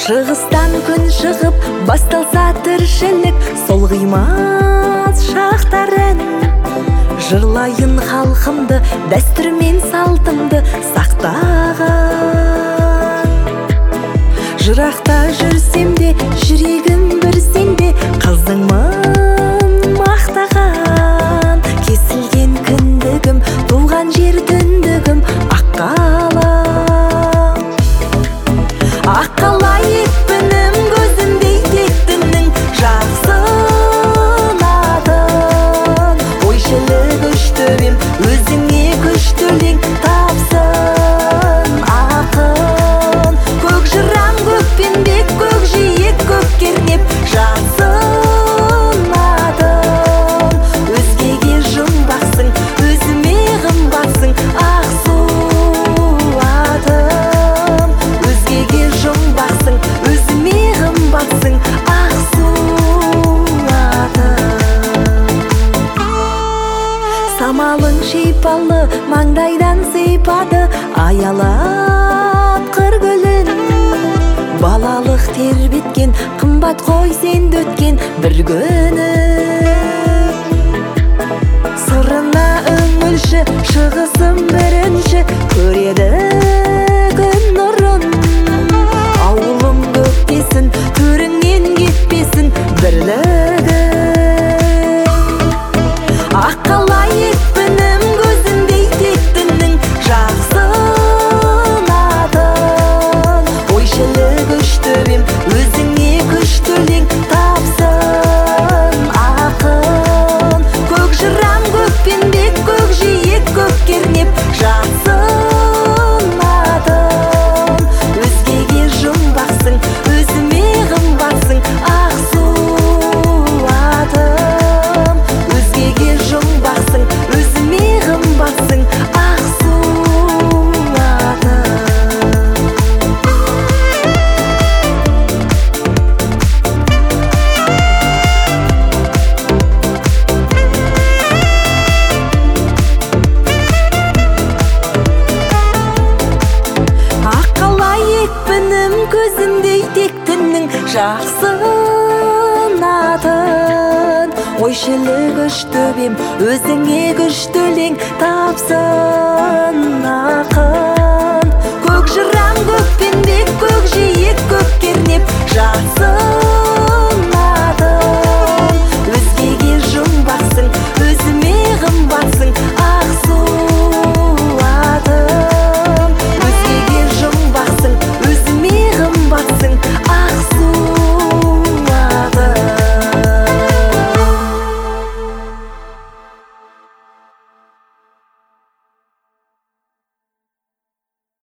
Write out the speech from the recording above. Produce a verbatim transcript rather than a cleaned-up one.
Шығыстан күн шығып басталса тіршілік, сол қимас шақтарын жырлайын халқымды, дәстүр мен салтымды сақтаған. Жырақта жүрсем де, жүрегім бір сенде, қызыңмын мақтаған. Кесілген кіндігім, туған жер түндігім, аққалам. Аққала екпінім, көзімдей тектінің жақсын атын. Ойшылы күштөбем, өзіңе күштілең тапсын ақын. Көк жырам көкпенбек, көк жиек көк кернеп жатсын атын. Өзгеге жұмбақсың, өзіме ғымбақсың, ақсу атым. Өзгеге жұмбақсың, өзіме ғымбақсың, ақсу атым. Самалың шипалы, маңдайдан сипады, аялап қыр гүлін. Балалық тербеткен, қымбат қой сенде өткен бір күні. Сырына үңілші, шығысым бірінші, көреді күн нұрын. Ауылым көктесін, төріңнен кетпесін бірлігі. Аққала екпінім, көзімдей тектінің жақсын атын. Ойшылы күштөбем, өзіңе күштілең тапсын ақын. Көк жырам көкпенбек, көк жиек көк кернеп жатсын атын. Өзгеге жұмбақсың, өзіме ғымбақсың, ақсу атым. Өзгеге жұмбақсың, өзіме ғымбақсың, ақсу атым. Аққала екпінім, көзімдей тектінің жақсын атын. Ойшылы күштөбем, өзіңе күштілең тапсын ақын. Көк жырам көкпенбек, көк жиек көк кернеп жатсын